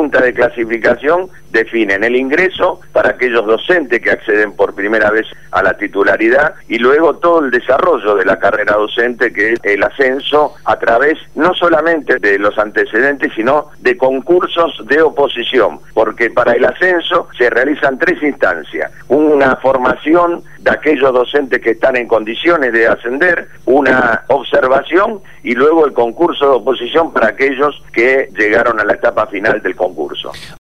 Junta de Clasificación definen el ingreso para aquellos docentes que acceden por primera vez a la titularidad y luego todo el desarrollo de la carrera docente, que es el ascenso a través no solamente de los antecedentes, sino de concursos de oposición, porque para el ascenso se realizan 3 instancias: una formación de aquellos docentes que están en condiciones de ascender, una observación y luego el concurso de oposición para aquellos que llegaron a la etapa final del concurso.